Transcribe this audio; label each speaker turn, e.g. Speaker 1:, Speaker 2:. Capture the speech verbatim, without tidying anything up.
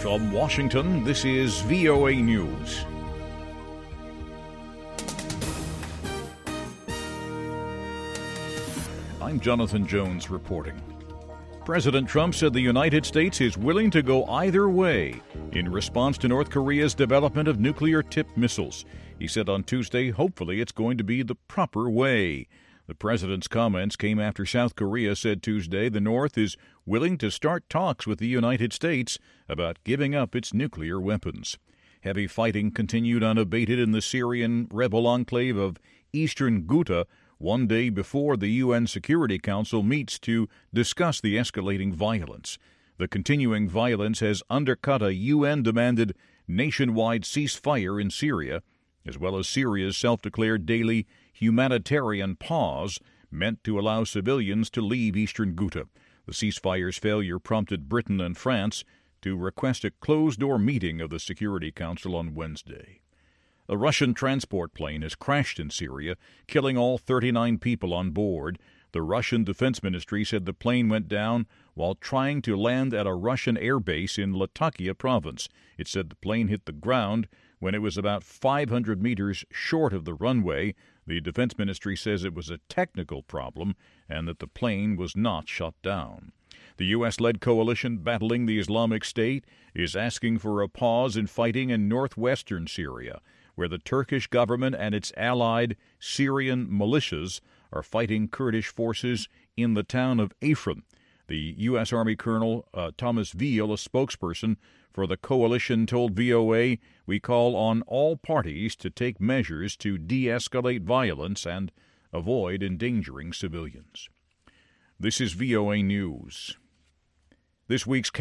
Speaker 1: From Washington, this is V O A News. I'm Jonathan Jones reporting. President Trump said the United States is willing to go either way in response to North Korea's development of nuclear-tipped missiles. He said on Tuesday, hopefully it's going to be the proper way. The president's comments came after South Korea said Tuesday the North is willing to start talks with the United States about giving up its nuclear weapons. Heavy fighting continued unabated in the Syrian rebel enclave of eastern Ghouta one day before the U N Security Council meets to discuss the escalating violence. The continuing violence has undercut a U N-demanded nationwide ceasefire in Syria, as well as Syria's self-declared daily humanitarian pause meant to allow civilians to leave eastern Ghouta. The ceasefire's failure prompted Britain and France to request a closed-door meeting of the Security Council on Wednesday. A Russian transport plane has crashed in Syria, killing all thirty-nine people on board. The Russian Defense Ministry said the plane went down while trying to land at a Russian airbase in Latakia province. It said the plane hit the ground when it was about five hundred meters short of the runway. The Defense Ministry says it was a technical problem and that the plane was not shot down. The U S-led coalition battling the Islamic State is asking for a pause in fighting in northwestern Syria, where the Turkish government and its allied Syrian militias are fighting Kurdish forces in the town of Afrin. The U S. Army Colonel uh, Thomas Veal, a spokesperson for the coalition, told V O A, "We call on all parties to take measures to de-escalate violence and avoid endangering civilians." This is V O A News. This week's